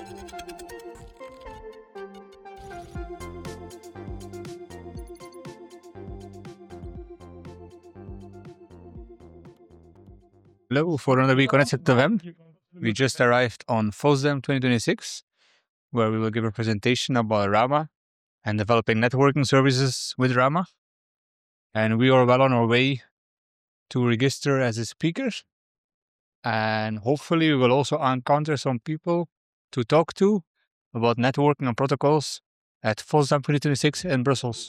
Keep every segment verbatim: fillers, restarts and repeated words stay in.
Hello, for another week on S F M. We just arrived on FOSDEM twenty twenty-six, where we will give a presentation about Rama and developing networking services with Rama. And we are well on our way to register as a speaker. And hopefully we will also encounter some people to talk to about networking and protocols at FOSDEM twenty twenty-six in Brussels.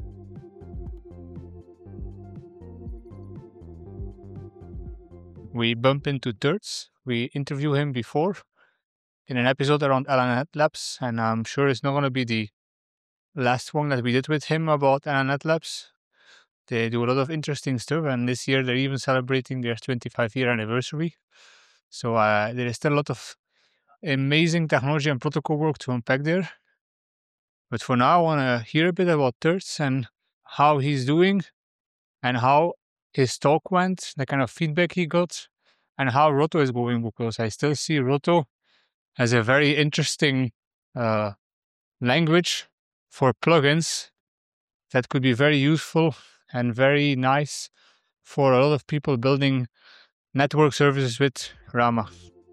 We bump into Turts. We interview him before in an episode around L N Labs, and I'm sure it's not going to be the last one that we did with him about L N Labs. They do a lot of interesting stuff, and this year they're even celebrating their twenty-five year anniversary. So uh, there is still a lot of amazing technology and protocol work to unpack there. But for now, I want to hear a bit about Turts and how he's doing and how his talk went, the kind of feedback he got, and how Roto is going, because I still see Roto as a very interesting uh, language for plugins that could be very useful and very nice for a lot of people building network services with Rama.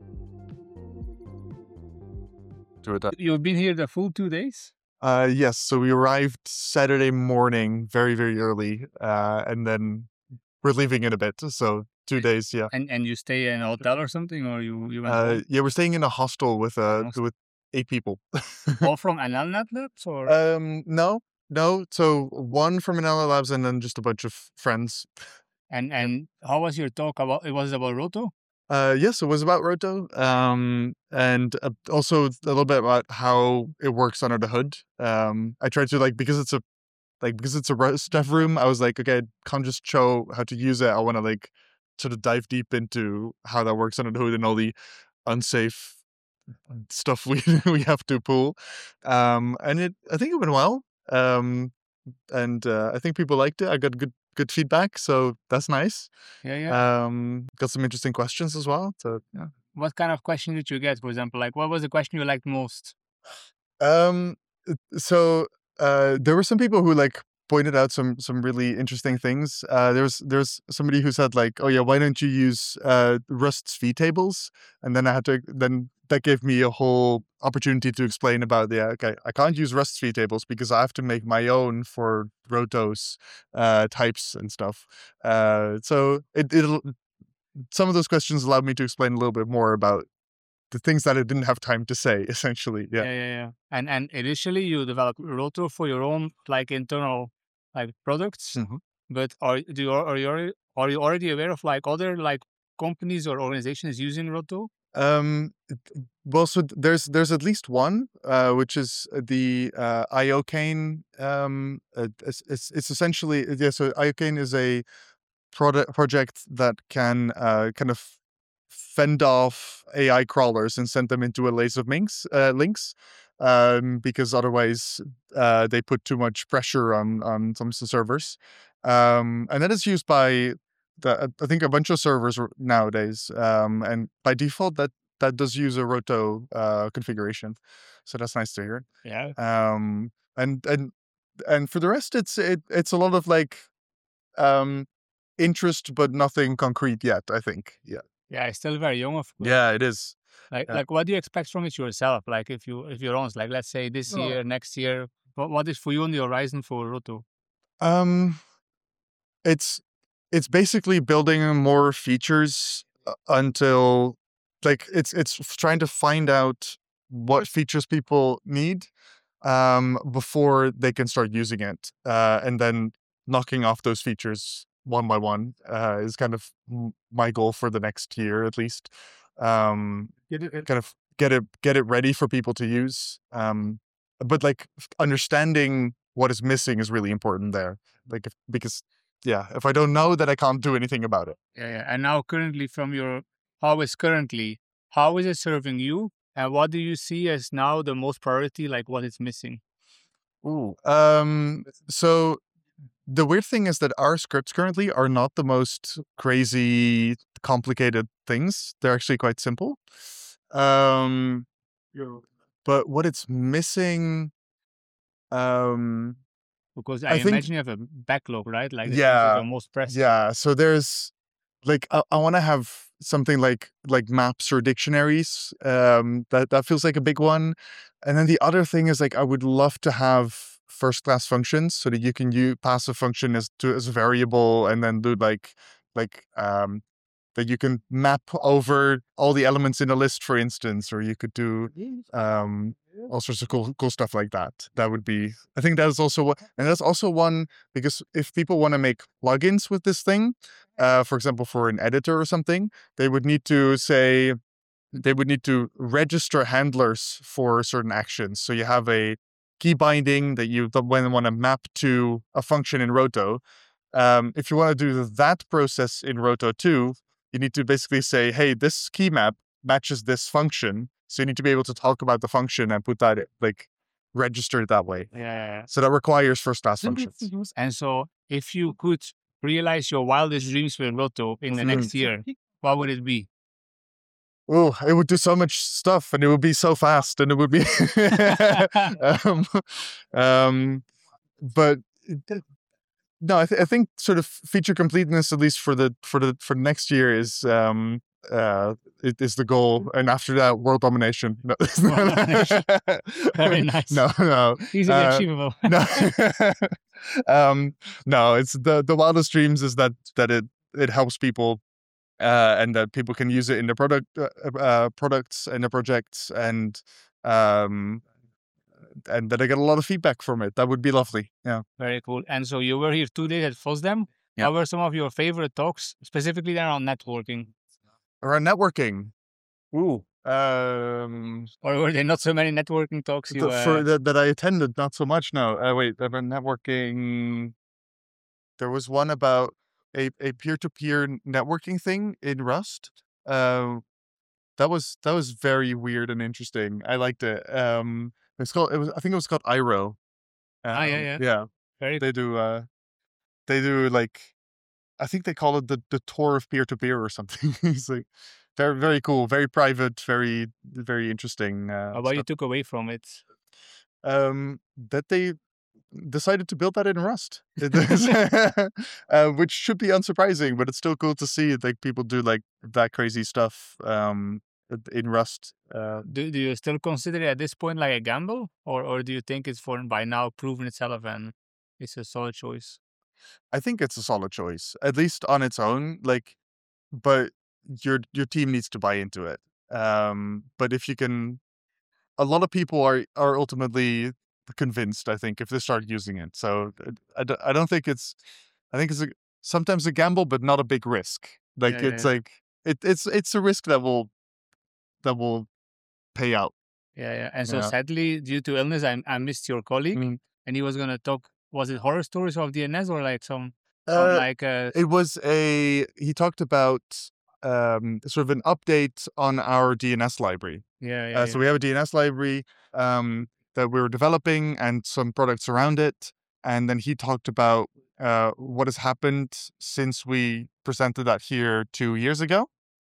You've been here the full two days? Uh, yes, so we arrived Saturday morning, very, very early, uh, and then we're leaving in a bit, so two days, yeah. And and you stay in a hotel or something, or you, you went Uh, home? yeah, we're staying in a hostel with uh, Hostel. with eight people. All from L N Labs, or? um, no, no, so one from Anela Labs and then just a bunch of friends. And and how was your talk about? It was about Roto? Uh, yes, it was about Roto, um, and uh, also a little bit about how it works under the hood. Um, I tried to like because it's a like because it's a Rust dev room. I was like, okay, I can't just show how to use it. I want to like sort of dive deep into how that works under the hood and all the unsafe stuff we we have to pull. Um, and it, I think it went well. Um, and uh, I think people liked it. I got good good feedback, so that's nice. Yeah, yeah. Um, got some interesting questions as well. So yeah. What kind of question did you get, for example? Like, what was the question you liked most? Um, so uh, there were some people who like pointed out some some really interesting things. Uh, there was there's somebody who said like, oh yeah, why don't you use uh, Rust's vtables? And then I had to then that gave me a whole opportunity to explain about yeah, okay, I can't use Rust's vtables because I have to make my own for Roto's uh, types and stuff. Uh, so it it'll some of those questions allowed me to explain a little bit more about the things that I didn't have time to say, essentially. Yeah. Yeah, yeah, yeah. And and initially you developed Roto for your own like internal like products, Mhm. but are do you are you already, are you already aware of like other like companies or organizations using Roto? Um, well, so th- there's there's at least one, uh, which is the uh, iocane. Um, uh, it's, it's it's essentially yeah. So iocane is a product project that can uh, kind of fend off A I crawlers and send them into a lace of minks, uh, links, um, because otherwise uh, they put too much pressure on on some s- servers, um, and that is used by the, I think a bunch of servers r- nowadays, um, and by default that that does use a Roto uh, configuration, so that's nice to hear. Yeah. Um, and and and for the rest, it's it, it's a lot of like um, interest, but nothing concrete yet. I think, yeah. Yeah, it's still very young, of course. Yeah, it is. Like Yeah. like what do you expect from it yourself? Like if you if you're honest, like let's say this Oh. year, next year, what what is for you on the horizon for Roto? Um, it's it's basically building more features uh, until like it's it's f- trying to find out what features people need um before they can start using it, uh and then knocking off those features one by one uh is kind of m- my goal for the next year at least. Um Get it- kind of get it get it ready for people to use, um but like f- understanding what is missing is really important there, like if, because yeah, if I don't know that I can't do anything about it. Yeah, yeah. And now currently from your how is currently, how is it serving you? And what do you see as now the most priority, like what is missing? Ooh. Um so the weird thing is that our scripts currently are not the most crazy complicated things. They're actually quite simple. Um But what it's missing, um, because I, I think- imagine you have a backlog, right? Like the things Yeah, that are most pressing. yeah. So there's like I, I want to have something like like maps or dictionaries. Um, that that feels like a big one. And then the other thing is like I would love to have first class functions so that you can use pass a function as to as a variable and then do like like um that you can map over all the elements in a list, for instance, or you could do um all sorts of cool cool stuff like that. That would be I think that is also what and that's also one because if people want to make plugins with this thing, uh, for example, for an editor or something, they would need to say they would need to register handlers for certain actions. So you have a key binding that you when want to map to a function in Roto. Um, if you want to do that process in Roto two, you need to basically say, hey, this key map matches this function. So you need to be able to talk about the function and put that like registered that way. Yeah, yeah, yeah. So that requires first class functions. And so if you could realize your wildest dreams with Roto in the next year, what would it be? Oh, it would do so much stuff and it would be so fast and it would be um, um, but no, I, th- I think sort of feature completeness, at least for the for the for next year, is um uh it is the goal, and after that, world domination. No, World domination. Very nice. No, no, Easily uh, achievable. no, um, no. It's the the wildest dreams is that that it it helps people, uh, and that people can use it in their product uh, uh, products and their projects, and um. And that I get a lot of feedback from it. That would be lovely. Yeah. Very cool. And so you were here two days at FOSDEM. Yeah. What were some of your favorite talks, specifically around networking? Around networking. Ooh. Um, or were there not so many networking talks? You, the, uh... for that that I attended, not so much. No. Uh, wait, about networking. There was one about a a peer to peer networking thing in Rust. Um, that was that was very weird and interesting. I liked it. Um, it's called. It was. I think it was called I R O. Um, ah, yeah, yeah. Yeah. Very. They do. Uh, they do like. I think they call it the the tour of peer to peer or something. It's like very very cool, very private, very very interesting. Uh, what you took away from it? Um, that they decided to build that in Rust, uh, which should be unsurprising, but it's still cool to see like people do like that crazy stuff um, in Rust. Uh, do do you still consider it at this point like a gamble, or or do you think it's for by now proven itself and it's a solid choice? I think it's a solid choice, at least on its own. Like, but your your team needs to buy into it. Um, but if you can, a lot of people are are ultimately convinced, I think, if they start using it. So I, I don't think it's, I think it's a, sometimes a gamble, but not a big risk. Like yeah, it's yeah. like it, it's it's a risk that will that will pay out. Yeah, yeah. And so yeah. sadly, due to illness, I I missed your colleague, mm. and he was gonna talk. Was it horror stories of D N S or like some, some uh, like a... It was a he talked about um, sort of an update on our D N S library. Yeah, yeah. Uh, yeah. So we have a D N S library um, that we were developing and some products around it. And then he talked about uh, what has happened since we presented that here two years ago.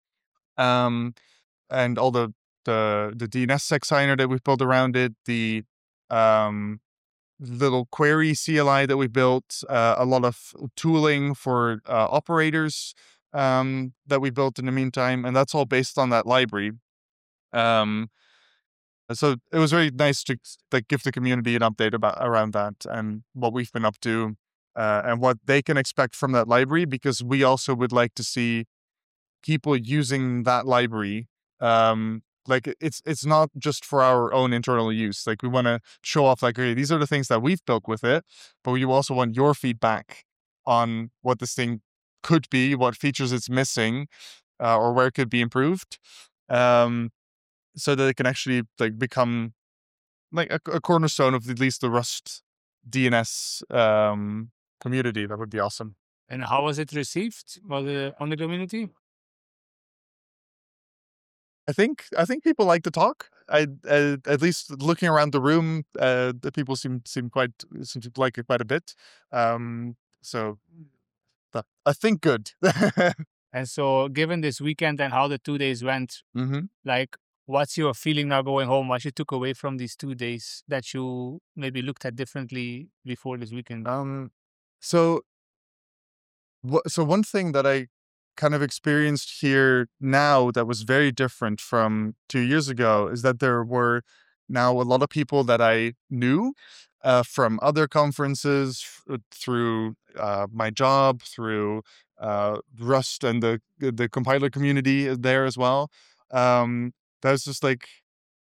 Um, and all the, the, the D N S seg signer that we've built around it, the um, little query C L I that we built, uh, a lot of tooling for uh, operators um, that we built in the meantime. And that's all based on that library. Um, So it was very nice to like give the community an update about around that and what we've been up to uh, and what they can expect from that library, because we also would like to see people using that library. Um, like it's it's not just for our own internal use. Like we want to show off like, okay, these are the things that we've built with it, but we also want your feedback on what this thing could be, what features it's missing, uh, or where it could be improved. Um, so that it can actually like become like a, a cornerstone of at least the Rust D N S um, community. That would be awesome. And how was it received? Was it on the community? I think I think people like to talk. I uh, at least looking around the room, uh, the people seem seem quite seem to like it quite a bit. Um, so that, I think good. And so, given this weekend and how the two days went, mm-hmm. like, what's your feeling now going home? What you took away from these two days that you maybe looked at differently before this weekend? Um, so, wha- so one thing that I kind of experienced here now that was very different from two years ago is that there were now a lot of people that I knew uh, from other conferences f- through uh, my job, through uh, Rust and the the compiler community is there as well. Um, that was just like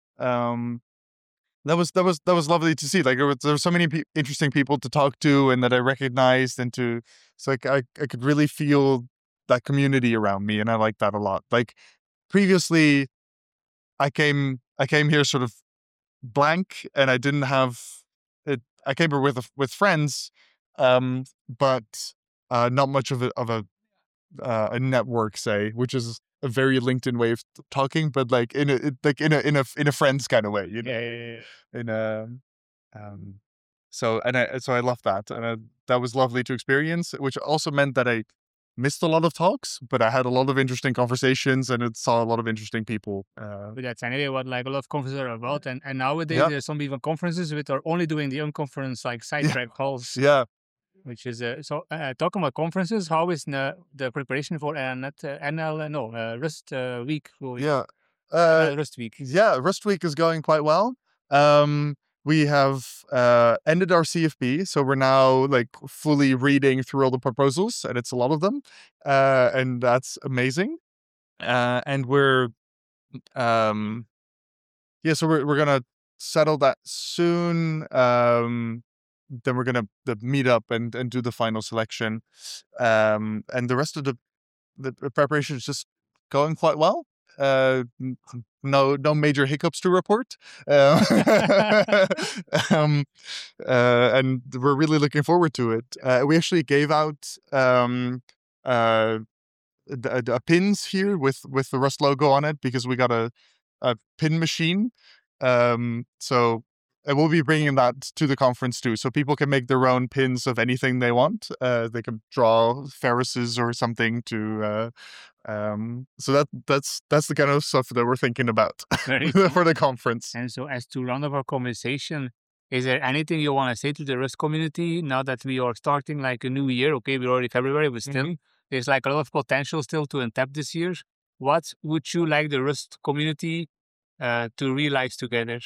um, that was that was that was lovely to see. Like there was, there were so many pe- interesting people to talk to and that I recognized, and to so like I I could really feel that community around me, and I like that a lot. Like previously, I came I came here sort of blank, and I didn't have it. I came here with a, with friends, um, but uh, not much of a of a uh, a network, say, which is a very LinkedIn way of t- talking, but like in a it- like in a in a in a friends kind of way, you know, Yeah, yeah, yeah. in a um. So and I so I love that, and I, that was lovely to experience, which also meant that I missed a lot of talks, but I had a lot of interesting conversations, and it saw a lot of interesting people. Uh, But that's anyway what like a lot of conferences are about. And and nowadays yeah, there's some even conferences which are only doing the unconference like yeah, sidetrack calls, yeah. which is uh, so uh, talking about conferences. How is the, the preparation for N L, uh, N L uh, no uh, Rust uh, week going? Yeah. Uh, N L Rust week. yeah, Rust Week is going quite well. Um, we have uh, ended our C F B, so we're now like fully reading through all the proposals, and it's a lot of them, uh, and that's amazing. Uh, and we're um, yeah, so we're we're gonna settle that soon. Um, then we're gonna uh, meet up and and do the final selection, um, and the rest of the the preparation is just going quite well. Uh, n- no, no major hiccups to report. Uh, um, uh, and we're really looking forward to it. Uh, we actually gave out um, uh, d- d- uh, pins here with with the Rust logo on it because we got a a pin machine. Um, so and we'll be bringing that to the conference too, so people can make their own pins of anything they want. Uh, they can draw Ferris's or something to. Uh, um, so that that's that's the kind of stuff that we're thinking about Very for cool. the conference. And so, as to round up our conversation, is there anything you want to say to the Rust community now that we are starting like a new year? Okay, we're already February, but still, Mhm. there's like a lot of potential still to untap this year. What would you like the Rust community uh, to realize together?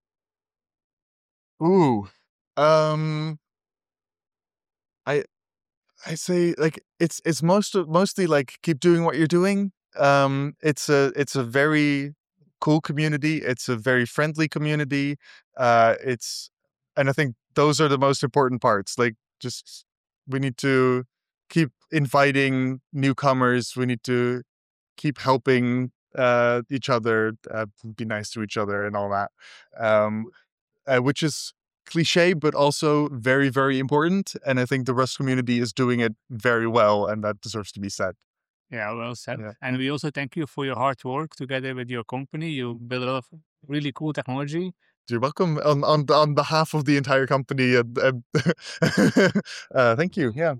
Ooh, um, I I say like it's it's most of, mostly like keep doing what you're doing. Um, it's a it's a very cool community. It's a very friendly community. Uh, it's and I think those are the most important parts. Like just we need to keep inviting newcomers. We need to keep helping uh, each other, uh, be nice to each other, and all that. Um, uh, which is cliche, but also very, very important. And I think the Rust community is doing it very well, and that deserves to be said. Yeah, well said. Yeah. And we also thank you for your hard work together with your company. You build a lot of really cool technology. You're welcome on on, on behalf of the entire company. And, and uh, thank you. Yeah.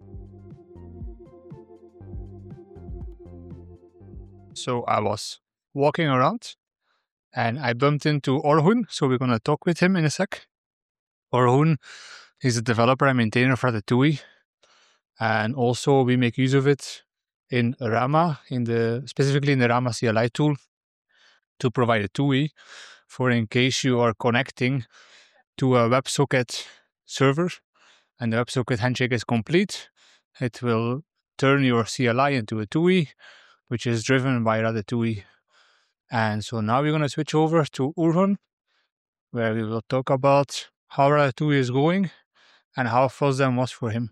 So I was walking around and I bumped into Orhun. So we're going to talk with him in a sec. Orhun is a developer and maintainer for the T U I. And also we make use of it in Rama, in the specifically in the Rama C L I tool to provide a T U I for in case you are connecting to a WebSocket server and the WebSocket handshake is complete, it will turn your C L I into a T U I, which is driven by Rada T U I. And so now we're going to switch over to Urhun, where we will talk about how Rada T U I is going and how FrostDem was for him.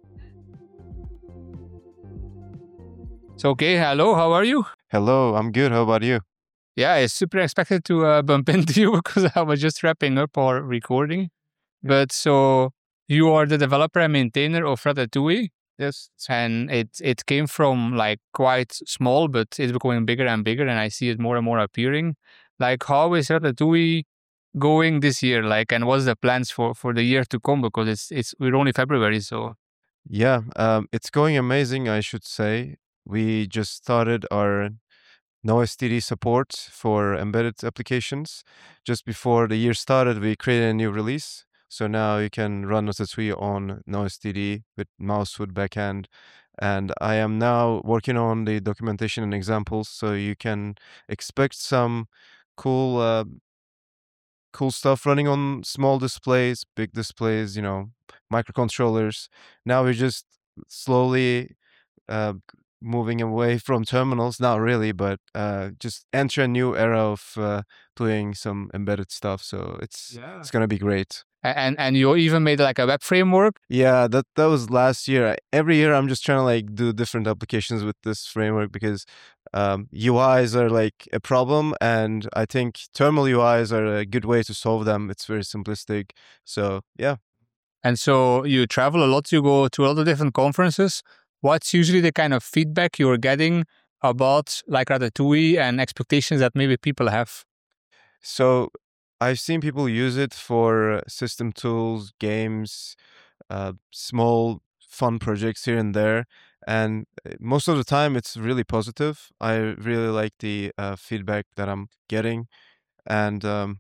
So, okay, hello, how are you? Hello, I'm good. How about you? Yeah, I super expected to uh, bump into you because I was just wrapping up our recording. But so you are the developer and maintainer of Rada T U I. Yes. And it it came from like quite small, but it's becoming bigger and bigger, and I see it more and more appearing. Like, how is Rada T U I going this year? Like, and what's the plans for for the year to come? Because it's it's we're only February, so Yeah, um, it's going amazing, I should say. We just started our NoSTD support for embedded applications. Just before the year started, we created a new release. So now you can run Ratatouille on NoSTD with Mousewood backend. And I am now working on the documentation and examples, so you can expect some cool uh, cool stuff running on small displays, big displays, you know, microcontrollers. Now we're just slowly uh, moving away from terminals. Not really, but uh, just enter a new era of uh, doing some embedded stuff. So it's Yeah. it's gonna be great. A- And and you even made like a web framework. Yeah, that that was last year. Every year I'm just trying to like do different applications with this framework because um, U Is are like a problem, and I think terminal U Is are a good way to solve them. It's very simplistic. So yeah. And so you travel a lot, you go to a lot of different conferences. What's usually the kind of feedback you're getting about like Ratatouille and expectations that maybe people have? So I've seen people use it for system tools, games, uh, small fun projects here and there. And uh, most of the time, it's really positive. I really like the uh, feedback that I'm getting. And um,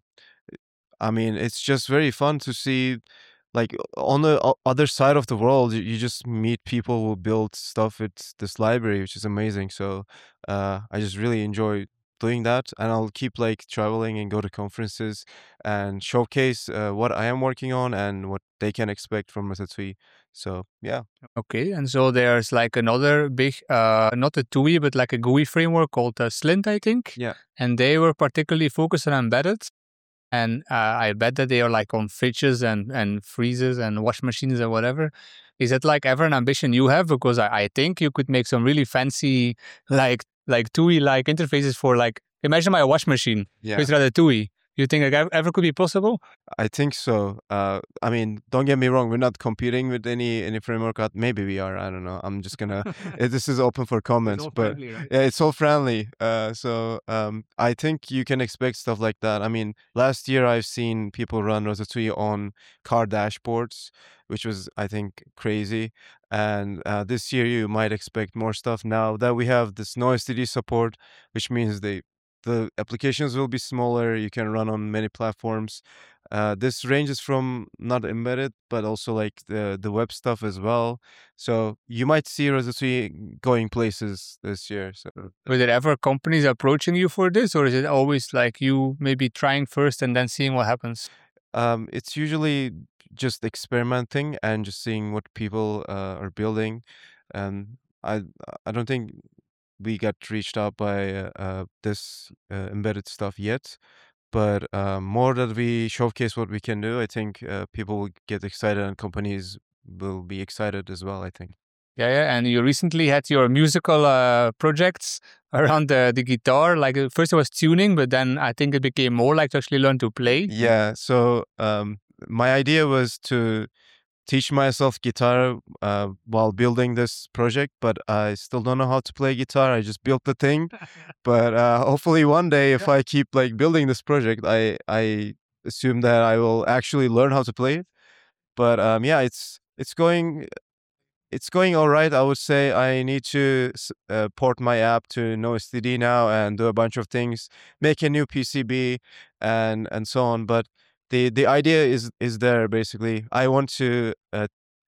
I mean, it's just very fun to see, like, on the o- other side of the world, you, you just meet people who build stuff with this library, which is amazing. So uh, I just really enjoy doing that. And I'll keep, like, traveling and go to conferences and showcase uh, what I am working on and what they can expect from Ratatouille. So, yeah. Okay, and so there's like another big, uh, not a T U I, but like a G U I framework called uh, Slint, I think. Yeah. And they were particularly focused on embedded. And uh, I bet that they are like on fridges and, and freezers and wash machines and whatever. Is that like ever an ambition you have? Because I, I think you could make some really fancy like like T U I like interfaces for like, imagine my wash machine Yeah. with Ratatouille. You think like ev- ever could be possible? I think so. Uh, I mean, don't get me wrong. We're not competing with any any framework out. Maybe we are. I don't know. I'm just gonna. eh, this is open for comments, all but friendly, right? yeah, it's all friendly. Uh, so um, I think you can expect stuff like that. I mean, last year I've seen people run Ratatouille on car dashboards, which was I think crazy. And uh, this year you might expect more stuff. Now that we have this NoSTD support, which means they the applications will be smaller. You can run on many platforms. Uh, this ranges from not embedded, but also like the the web stuff as well. So you might see Ratatouille going places this year. So Were there ever companies approaching you for this, or is it always like you maybe trying first and then seeing what happens? um, it's usually just experimenting and just seeing what people uh, are building. And I I don't think we got reached out by uh, uh, this uh, embedded stuff yet. But uh, more that we showcase what we can do, I think uh, people will get excited and companies will be excited as well, I think. Yeah, yeah. And you recently had your musical uh, projects around the, the guitar. Like uh, first it was tuning, but then I think it became more like to actually learn to play. Yeah, so um, my idea was to teach myself guitar uh, while building this project, but I still don't know how to play guitar. I just built the thing. But uh, hopefully one day, if I keep like building this project, I I assume that I will actually learn how to play it. But um, yeah, it's it's going it's going all right. I would say I need to s- uh, port my app to NoSTD now and do a bunch of things, make a new P C B, and and so on. But the the idea is is there basically. I want to uh,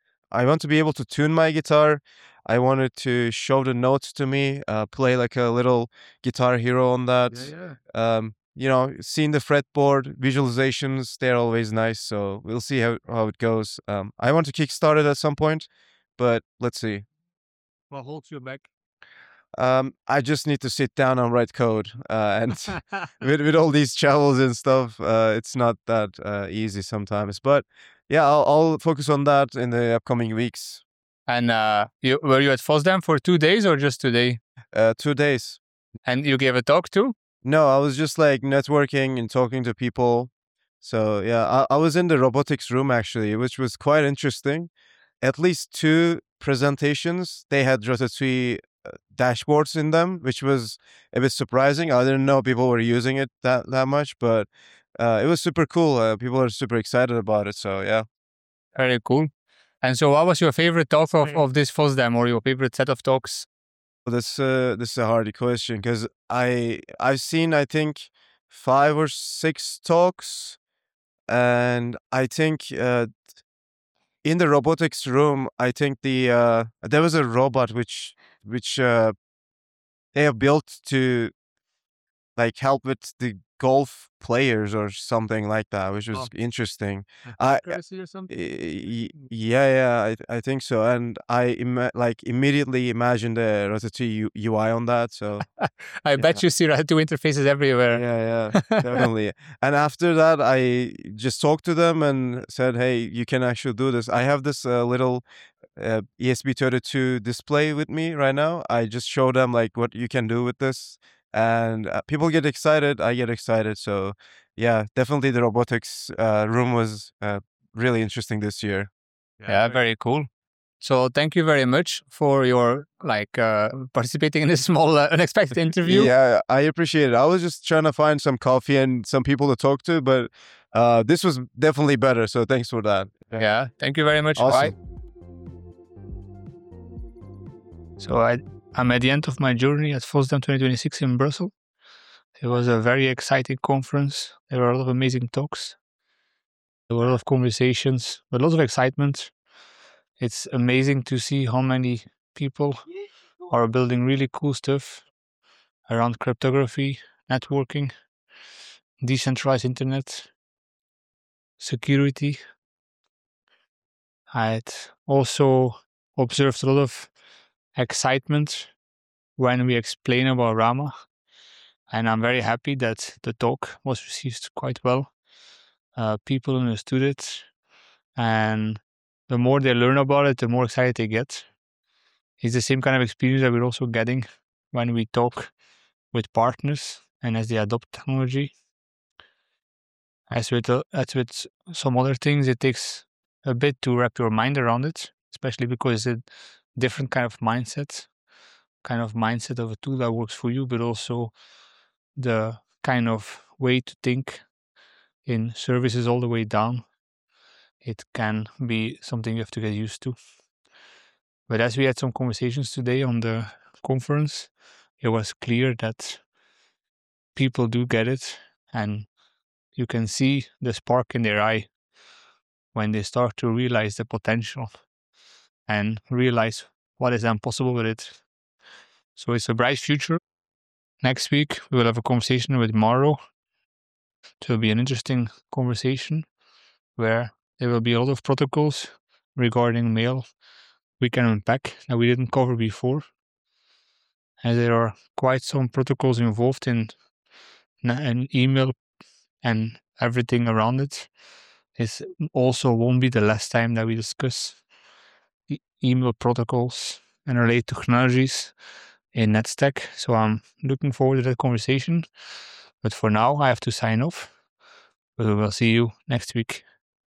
I want to be able to tune my guitar. I wanted to show the notes to me, uh, play like a little guitar hero on that. yeah. Um, you know, seeing the fretboard visualizations, they're always nice. So we'll see how, how it goes. Um, I want to kickstart it at some point, but let's see. What holds you back? Um, I just need to sit down and write code. Uh, and with, with all these travels and stuff, uh, it's not that uh, easy sometimes. But yeah, I'll, I'll focus on that in the upcoming weeks. And uh, you, were you at FOSDEM for two days or just today? Uh, two days. And you gave a talk too? No, I was just like networking and talking to people. So yeah, I, I was in the robotics room actually, which was quite interesting. At least two presentations, they had Ratatouille uh, dashboards in them, which was a bit surprising. I didn't know people were using it that, that much, but uh, it was super cool. Uh, people are super excited about it. So yeah. Very cool. And so what was your favorite talk of, of this FOSDEM or your favorite set of talks? This uh, this is a hard question because I I've seen I think five or six talks, and I think uh, in the robotics room, I think the uh, there was a robot which which uh, they have built to like help with the golf players or something like that, which was Oh. interesting. I Accuracy or something? Y- yeah, yeah, I th- I think so, and I ima- like immediately imagined the Ratatouille U- UI on that. So I bet you see Ratatouille interfaces everywhere. yeah, yeah, definitely. And after that, I just talked to them and said, "Hey, you can actually do this. I have this uh, little uh, E S P thirty-two display with me right now. I just show them like what you can do with this, and uh, people get excited. I get excited. So yeah, definitely the robotics uh, room was uh, really interesting this year. Yeah, very cool. So thank you very much for your like uh, participating in this small uh, unexpected interview. Yeah, I appreciate it. I was just trying to find some coffee and some people to talk to, but uh, this was definitely better. So thanks for that. Yeah, thank you very much. Awesome. Bye. So I, I'm at the end of my journey at FOSDEM twenty twenty-six in Brussels. It was a very exciting conference. There were a lot of amazing talks. There were a lot of conversations, a lot of excitement. It's amazing to see how many people are building really cool stuff around cryptography, networking, decentralized internet, security. I had also observed a lot of excitement when we explain about Rama, and I'm very happy that the talk was received quite well. Uh, people understood it, and the more they learn about it, the more excited they get. It's the same kind of experience that we're also getting when we talk with partners and as they adopt technology. As with, uh, as with some other things, it takes a bit to wrap your mind around it, especially because it's a different kind of mindset, kind of mindset of a tool that works for you, but also the kind of way to think in services all the way down. It can be something you have to get used to. But as we had some conversations today on the conference, it was clear that people do get it, and you can see the spark in their eye when they start to realize the potential and realize what is then possible with it. So it's a bright future. Next week, we will have a conversation with Mauro. It will be an interesting conversation where there will be a lot of protocols regarding mail we can unpack that we didn't cover before. And there are quite some protocols involved in an email and everything around it. It also won't be the last time that we discuss e- email protocols and related technologies in NetStack. So I'm looking forward to that conversation. But for now, I have to sign off. But we will see you next week.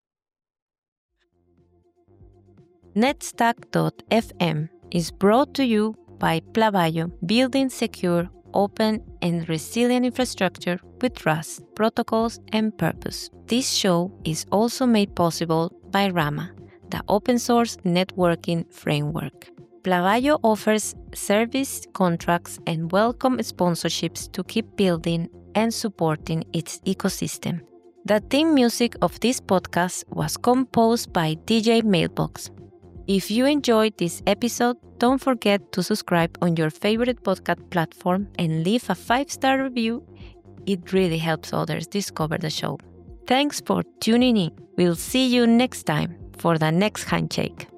netstack dot f m is brought to you by Plavayo, building secure, open, and resilient infrastructure with Rust, protocols, and purpose. This show is also made possible by Rama, the open source networking framework. Plavayo offers service contracts and welcome sponsorships to keep building and supporting its ecosystem. The theme music of this podcast was composed by D J Mailbox. If you enjoyed this episode, don't forget to subscribe on your favorite podcast platform and leave a five-star review. It really helps others discover the show. Thanks for tuning in. We'll see you next time for the next handshake.